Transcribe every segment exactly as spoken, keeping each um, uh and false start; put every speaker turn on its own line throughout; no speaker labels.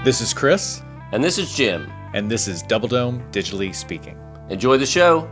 This is Chris.
And this is Jim.
And this is Double Dome Digitally Speaking.
Enjoy the show.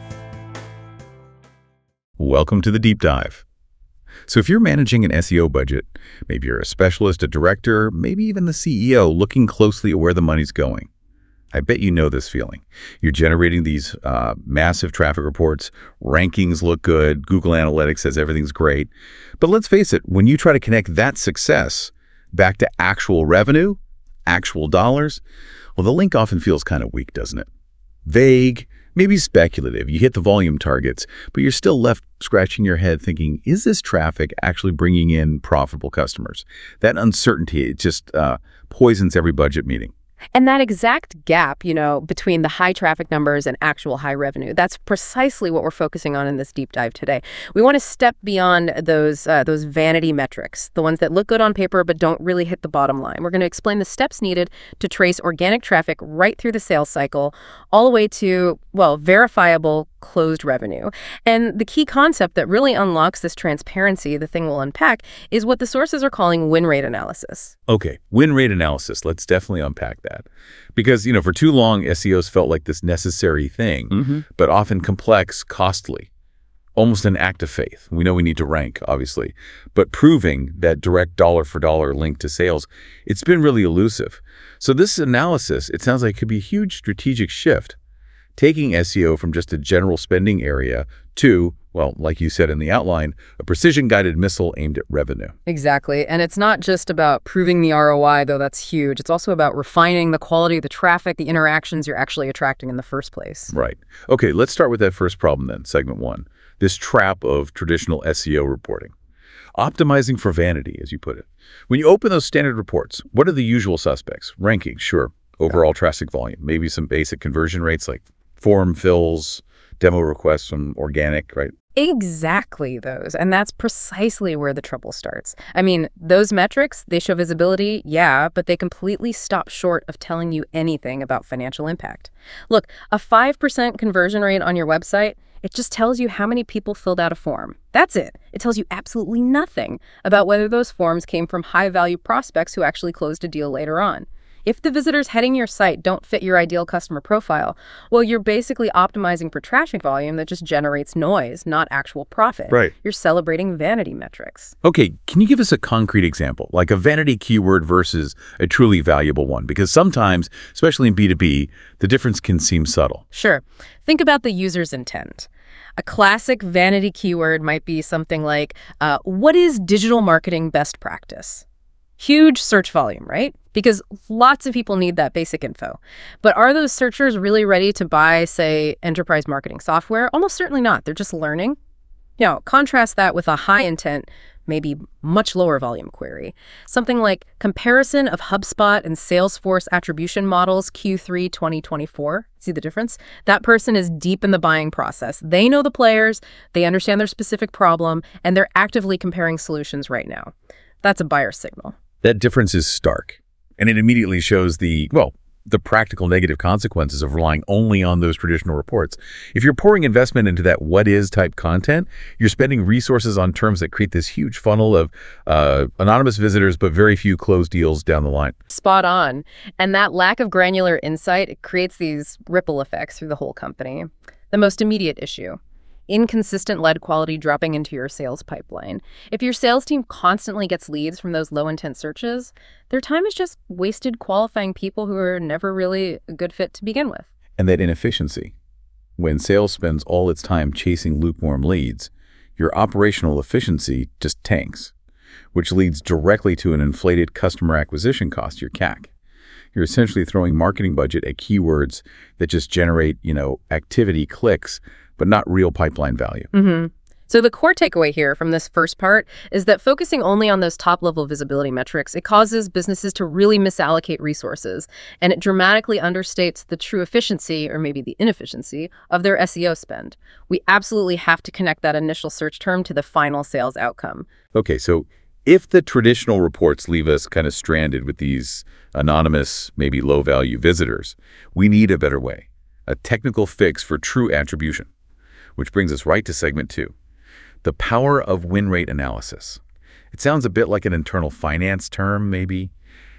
Welcome to the Deep Dive. So if you're managing an S E O budget, maybe you're a specialist, a director, maybe even the C E O looking closely at where the money's going. I bet you know this feeling. You're generating these uh, massive traffic reports, rankings look good, Google Analytics says everything's great. But let's face it, when you try to connect that success back to actual revenue, actual dollars, well, the link often feels kind of weak, doesn't it? Vague, maybe speculative. You hit the volume targets, but you're still left scratching your head thinking, is this traffic actually bringing in profitable customers? That uncertainty, it just uh, poisons every budget meeting.
And that exact gap, you know, between the high traffic numbers and actual high revenue, that's precisely what we're focusing on in this deep dive today. We want to step beyond those uh, those vanity metrics, the ones that look good on paper but don't really hit the bottom line. We're going to explain the steps needed to trace organic traffic right through the sales cycle, all the way to, well, verifiable closed revenue. And the key concept that really unlocks this transparency, the thing we'll unpack, is what the sources are calling win rate analysis.
Okay, win rate analysis. Let's definitely unpack that. Because, you know, for too long, S E Os felt like this necessary thing, mm-hmm. but often complex, costly, almost an act of faith. We know we need to rank, obviously, but proving that direct dollar for dollar link to sales, it's been really elusive. So this analysis, it sounds like it could be a huge strategic shift, taking S E O from just a general spending area to, well, like you said in the outline, a precision-guided missile aimed at revenue.
Exactly. And it's not just about proving the R O I, though that's huge. It's also about refining the quality of the traffic, the interactions you're actually attracting in the first place.
Right. Okay, let's start with that first problem then, segment one. This trap of traditional S E O reporting. Optimizing for vanity, as you put it. When you open those standard reports, what are the usual suspects? Rankings, sure. Overall traffic volume. Maybe some basic conversion rates like form fills, demo requests from organic, right?
Exactly those. And that's precisely where the trouble starts. I mean, those metrics, they show visibility, yeah, but they completely stop short of telling you anything about financial impact. Look, a five percent conversion rate on your website, it just tells you how many people filled out a form. That's it. It tells you absolutely nothing about whether those forms came from high-value prospects who actually closed a deal later on. If the visitors heading your site don't fit your ideal customer profile, well, you're basically optimizing for traffic volume that just generates noise, not actual profit.
Right.
You're celebrating vanity metrics.
Okay, can you give us a concrete example, like a vanity keyword versus a truly valuable one? Because sometimes, especially in B two B, the difference can seem subtle.
Sure. Think about the user's intent. A classic vanity keyword might be something like, uh, what is digital marketing best practice? Huge search volume, right? Because lots of people need that basic info. But are those searchers really ready to buy, say, enterprise marketing software? Almost certainly not. They're just learning. You know, contrast that with a high intent, maybe much lower volume query. Something like comparison of HubSpot and Salesforce attribution models Q three twenty twenty-four. See the difference? That person is deep in the buying process. They know the players, they understand their specific problem, and they're actively comparing solutions right now. That's a buyer signal.
That difference is stark, and it immediately shows the, well, the practical negative consequences of relying only on those traditional reports. If you're pouring investment into that what is type content, you're spending resources on terms that create this huge funnel of uh, anonymous visitors, but very few closed deals down the line.
Spot on. And that lack of granular insight, it creates these ripple effects through the whole company. The most immediate issue: inconsistent lead quality dropping into your sales pipeline. If your sales team constantly gets leads from those low-intent searches, their time is just wasted qualifying people who are never really a good fit to begin with.
And that inefficiency. When sales spends all its time chasing lukewarm leads, your operational efficiency just tanks, which leads directly to an inflated customer acquisition cost, your C A C. You're essentially throwing marketing budget at keywords that just generate, you know, activity, clicks, but not real pipeline value.
Mm-hmm. So the core takeaway here from this first part is that focusing only on those top-level visibility metrics, it causes businesses to really misallocate resources, and it dramatically understates the true efficiency, or maybe the inefficiency, of their S E O spend. We absolutely have to connect that initial search term to the final sales outcome.
Okay, so if the traditional reports leave us kind of stranded with these anonymous, maybe low-value visitors, we need a better way, a technical fix for true attribution. Which brings us right to segment two, the power of win rate analysis. It sounds a bit like an internal finance term, maybe.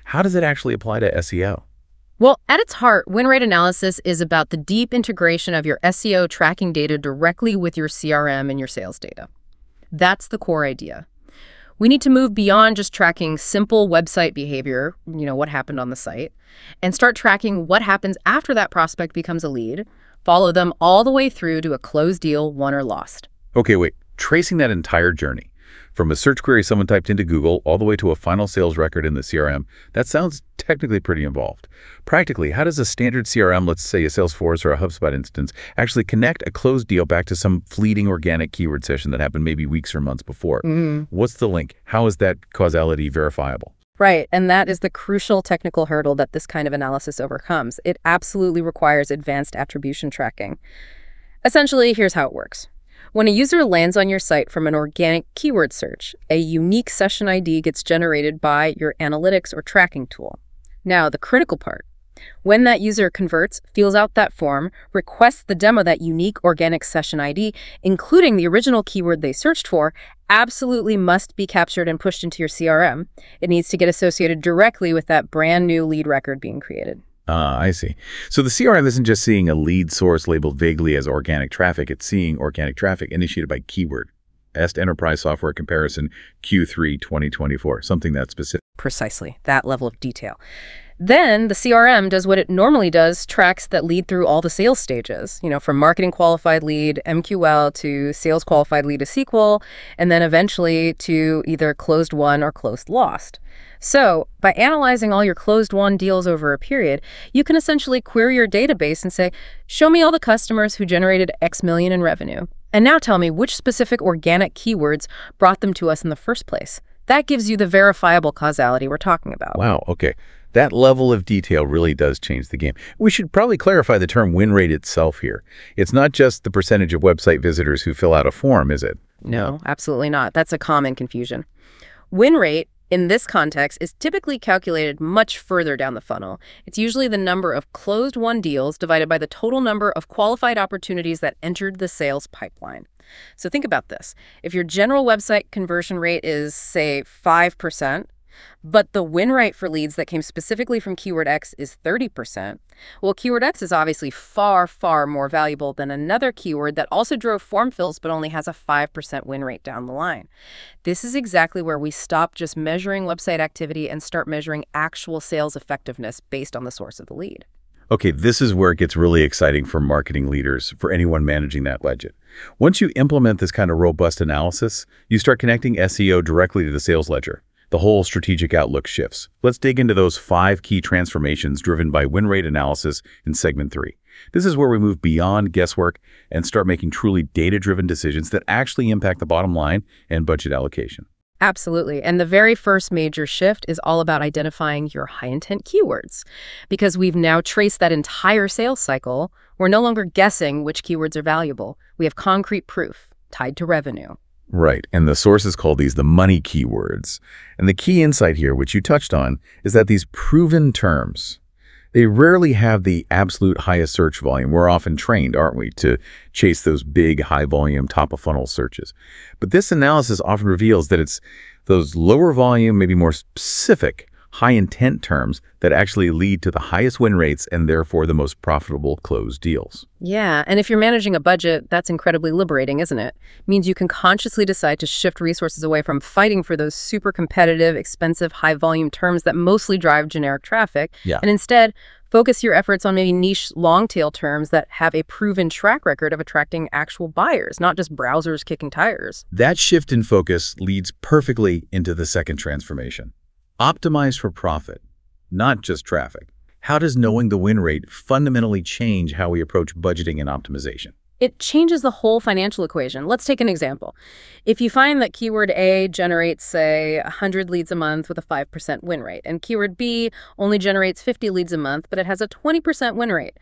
how does it actually apply to S E O?
Well, at its heart, win rate analysis is about the deep integration of your S E O tracking data directly with your C R M and your sales data. That's the core idea. We need to move beyond just tracking simple website behavior, you know, what happened on the site, and start tracking what happens after that prospect becomes a lead, follow them all the way through to a closed deal, won or lost.
Okay, wait. Tracing that entire journey, from a search query someone typed into Google all the way to a final sales record in the C R M, that sounds technically pretty involved. Practically, how does a standard C R M, let's say a Salesforce or a HubSpot instance, actually connect a closed deal back to some fleeting organic keyword session that happened maybe weeks or months before?
Mm.
What's the link? How is that causality verifiable?
Right, and that is the crucial technical hurdle that this kind of analysis overcomes. It absolutely requires advanced attribution tracking. Essentially, here's how it works. When a user lands on your site from an organic keyword search, a unique session I D gets generated by your analytics or tracking tool. Now, the critical part. When that user converts, fills out that form, requests the demo that unique organic session I D, including the original keyword they searched for, absolutely must be captured and pushed into your C R M. It needs to get associated directly with that brand new lead record being created.
Ah, I see. So the C R M isn't just seeing a lead source labeled vaguely as organic traffic. It's seeing organic traffic initiated by keyword. E S T Enterprise Software Comparison Q three twenty twenty-four, something that's specific.
Precisely, that level of detail. Then the C R M does what it normally does, tracks that lead through all the sales stages, you know, from marketing qualified lead, M Q L, to sales qualified lead to S Q L, and then eventually to either closed won or closed lost. So by analyzing all your closed won deals over a period, you can essentially query your database and say, show me all the customers who generated X million in revenue. And now tell me which specific organic keywords brought them to us in the first place. That gives you the verifiable causality we're talking about.
Wow, okay. That level of detail really does change the game. We should probably clarify the term win rate itself here. It's not just the percentage of website visitors who fill out a form, is it?
No, absolutely not. That's a common confusion. Win rate, in this context, is typically calculated much further down the funnel. It's usually the number of closed won deals divided by the total number of qualified opportunities that entered the sales pipeline. So think about this. If your general website conversion rate is, say, five percent, but the win rate for leads that came specifically from keyword X is thirty percent. Well, keyword X is obviously far, far more valuable than another keyword that also drove form fills but only has a five percent win rate down the line. This is exactly where we stop just measuring website activity and start measuring actual sales effectiveness based on the source of the lead.
Okay, this is where it gets really exciting for marketing leaders, for anyone managing that budget. Once you implement this kind of robust analysis, you start connecting S E O directly to the sales ledger. The whole strategic outlook shifts. Let's dig into those five key transformations driven by win rate analysis in segment three. This is where we move beyond guesswork and start making truly data-driven decisions that actually impact the bottom line and budget allocation.
Absolutely. And the very first major shift is all about identifying your high-intent keywords. Because we've now traced that entire sales cycle, we're no longer guessing which keywords are valuable. We have concrete proof tied to revenue.
Right, and the sources call these the money keywords. And the key insight here, which you touched on, is that these proven terms, they rarely have the absolute highest search volume. We're often trained, aren't we, to chase those big, high-volume, top-of-funnel searches. But this analysis often reveals that it's those lower volume, maybe more specific, high-intent terms that actually lead to the highest win rates and therefore the most profitable closed deals.
Yeah, and if you're managing a budget, that's incredibly liberating, isn't it? It means you can consciously decide to shift resources away from fighting for those super competitive, expensive, high-volume terms that mostly drive generic traffic,
Yeah.
and instead focus your efforts on maybe niche, long-tail terms that have a proven track record of attracting actual buyers, not just browsers kicking tires.
That shift in focus leads perfectly into the second transformation. Optimize for profit, not just traffic. How does knowing the win rate fundamentally change how we approach budgeting and optimization?
It changes the whole financial equation. Let's take an example. If you find that keyword A generates, say, one hundred leads a month with a five percent win rate, and keyword B only generates fifty leads a month, but it has a twenty percent win rate,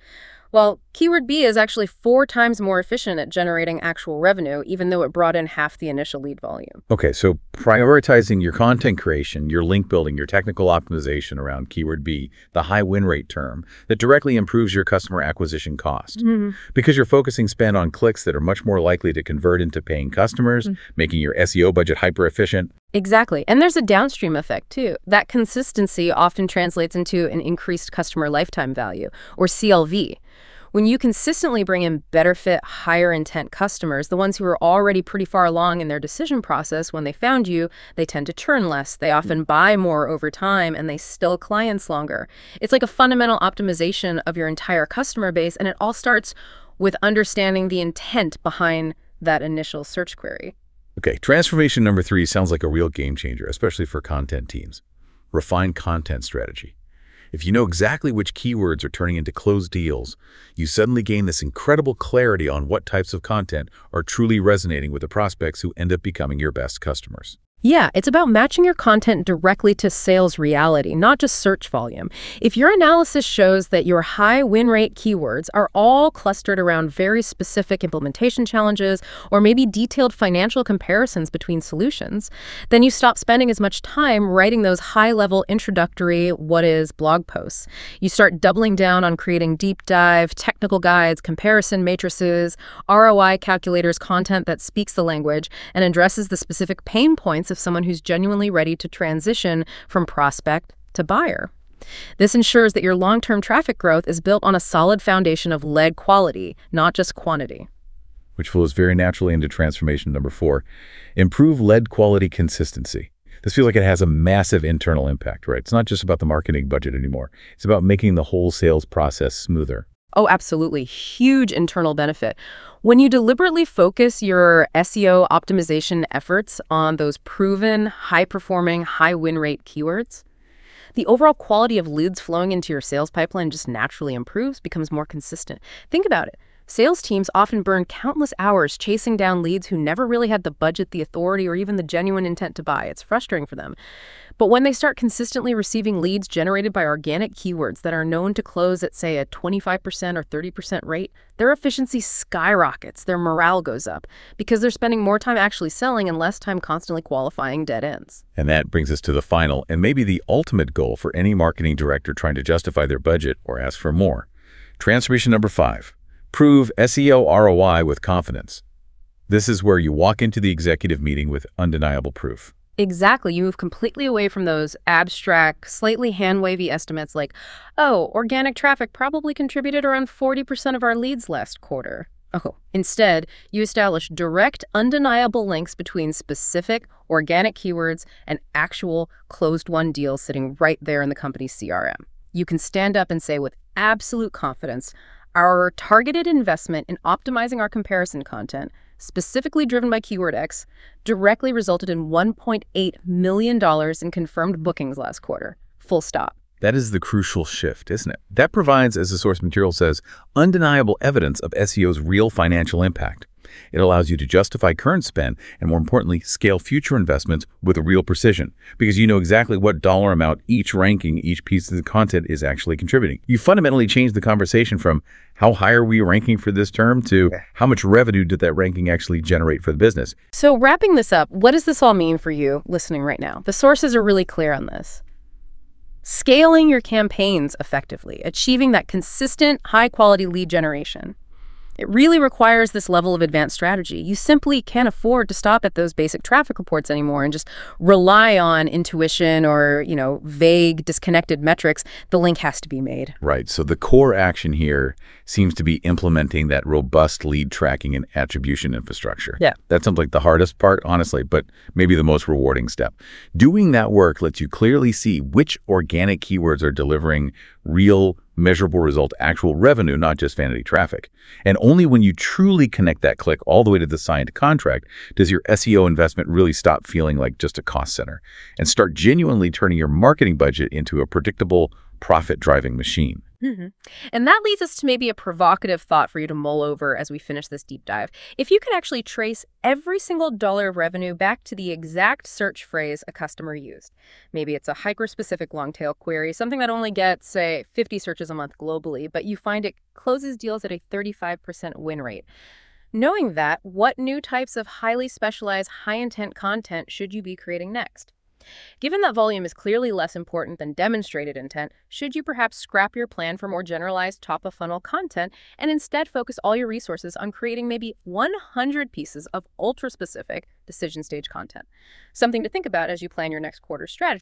Well, keyword B is actually four times more efficient at generating actual revenue, even though it brought in half the initial lead volume.
Okay, so prioritizing your content creation, your link building, your technical optimization around keyword B, the high win rate term, that directly improves your customer acquisition cost.
Mm-hmm.
Because you're focusing spend on clicks that are much more likely to convert into paying customers, mm-hmm. making your S E O budget hyper efficient.
Exactly. And there's a downstream effect, too. That consistency often translates into an increased customer lifetime value, or C L V. When you consistently bring in better fit, higher intent customers, the ones who are already pretty far along in their decision process when they found you, they tend to churn less. They often buy more over time, and they still clients longer. It's like a fundamental optimization of your entire customer base, and it all starts with understanding the intent behind that initial search query.
Okay, transformation number three sounds like a real game changer, especially for content teams. Refined content strategy. If you know exactly which keywords are turning into closed deals, you suddenly gain this incredible clarity on what types of content are truly resonating with the prospects who end up becoming your best customers.
Yeah, it's about matching your content directly to sales reality, not just search volume. If your analysis shows that your high win rate keywords are all clustered around very specific implementation challenges or maybe detailed financial comparisons between solutions, then you stop spending as much time writing those high-level introductory what is blog posts. You start doubling down on creating deep dive, technical guides, comparison matrices, R O I calculators, content that speaks the language and addresses the specific pain points of someone who's genuinely ready to transition from prospect to buyer. This ensures that your long-term traffic growth is built on a solid foundation of lead quality, not just quantity.
Which flows very naturally into transformation number four. Improve lead quality consistency. This feels like it has a massive internal impact, right? It's not just about the marketing budget anymore. It's about making the whole sales process smoother.
Oh, absolutely. Huge internal benefit. When you deliberately focus your S E O optimization efforts on those proven, high-performing, high-win rate keywords, the overall quality of leads flowing into your sales pipeline just naturally improves, becomes more consistent. Think about it. Sales teams often burn countless hours chasing down leads who never really had the budget, the authority, or even the genuine intent to buy. It's frustrating for them. But when they start consistently receiving leads generated by organic keywords that are known to close at, say, a twenty-five percent or thirty percent rate, their efficiency skyrockets, their morale goes up, because they're spending more time actually selling and less time constantly qualifying dead ends.
And that brings us to the final, and maybe the ultimate goal for any marketing director trying to justify their budget or ask for more. Transformation number five. Prove S E O R O I with confidence. This is where you walk into the executive meeting with undeniable proof.
Exactly. You move completely away from those abstract, slightly hand-wavy estimates like, oh, organic traffic probably contributed around forty percent of our leads last quarter. Oh, instead, you establish direct, undeniable links between specific organic keywords and actual closed-won deals sitting right there in the company's C R M. You can stand up and say with absolute confidence, our targeted investment in optimizing our comparison content, specifically driven by Keyword X, directly resulted in one point eight million dollars in confirmed bookings last quarter. Full stop.
That is the crucial shift, isn't it? That provides, as the source material says, undeniable evidence of S E O's real financial impact. It allows you to justify current spend and, more importantly, scale future investments with a real precision, because you know exactly what dollar amount each ranking, each piece of the content is actually contributing. You fundamentally change the conversation from how high are we ranking for this term to how much revenue did that ranking actually generate for the business.
So wrapping this up, what does this all mean for you listening right now? The sources are really clear on this. Scaling your campaigns effectively, achieving that consistent, high-quality lead generation. It really requires this level of advanced strategy. You simply can't afford to stop at those basic traffic reports anymore and just rely on intuition or, you know, vague, disconnected metrics. The link has to be made.
Right. So the core action here seems to be implementing that robust lead tracking and attribution infrastructure.
Yeah.
That sounds like the hardest part, honestly, but maybe the most rewarding step. Doing that work lets you clearly see which organic keywords are delivering real, measurable result, actual revenue, not just vanity traffic. And only when you truly connect that click all the way to the signed contract does your S E O investment really stop feeling like just a cost center and start genuinely turning your marketing budget into a predictable, profit-driving machine.
Mhm. And that leads us to maybe a provocative thought for you to mull over as we finish this deep dive. If you could actually trace every single dollar of revenue back to the exact search phrase a customer used, maybe it's a hyper-specific long-tail query, something that only gets, say, fifty searches a month globally, but you find it closes deals at a thirty-five percent win rate. Knowing that, what new types of highly specialized, high-intent content should you be creating next? Given that volume is clearly less important than demonstrated intent, should you perhaps scrap your plan for more generalized top-of-funnel content and instead focus all your resources on creating maybe one hundred pieces of ultra-specific decision stage content? Something to think about as you plan your next quarter strategy.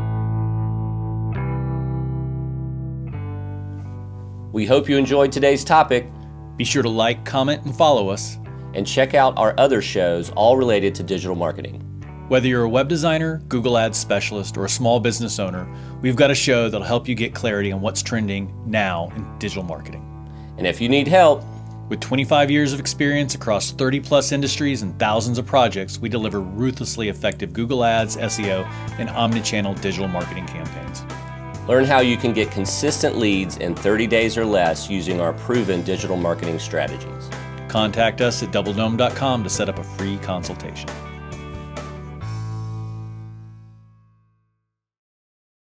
We hope you enjoyed today's topic,
Be sure to like, comment, and follow us.
and check out our other shows all related to digital marketing.
Whether you're a web designer, Google Ads specialist, or a small business owner, we've got a show that'll help you get clarity on what's trending now in digital marketing.
And if you need help,
With twenty-five years of experience across thirty plus industries and thousands of projects, we deliver ruthlessly effective Google Ads, S E O, and omnichannel digital marketing campaigns.
learn how you can get consistent leads in thirty days or less using our proven digital marketing strategies.
Contact us at double dome dot com to set up a free consultation.